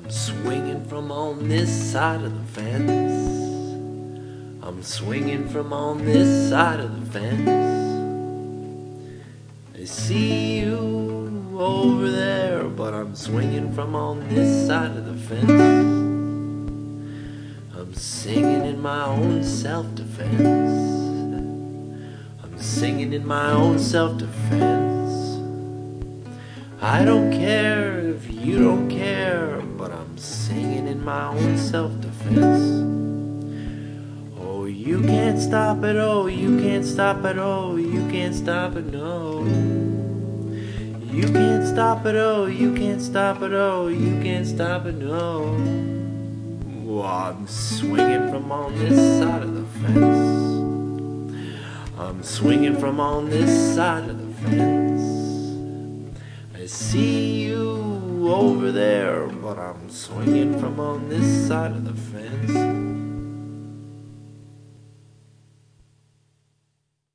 swinging from on this side of the fence. I'm swinging from on this side of the fence. I see you over there, but I'm swinging from on this side of the fence. I'm singing in my own self-defense. I'm singing in my own self-defense. I don't care if you don't care, but I'm singing in my own self-defense. Oh, you can't stop it, oh, you can't stop it, oh, you can't stop it, no. You can't stop it, oh, you can't stop it, oh, you can't stop it, no. Oh, I'm swinging from on this side of the fence. I'm swinging from on this side of the fence. I see you over there, but I'm swinging from on this side of the fence.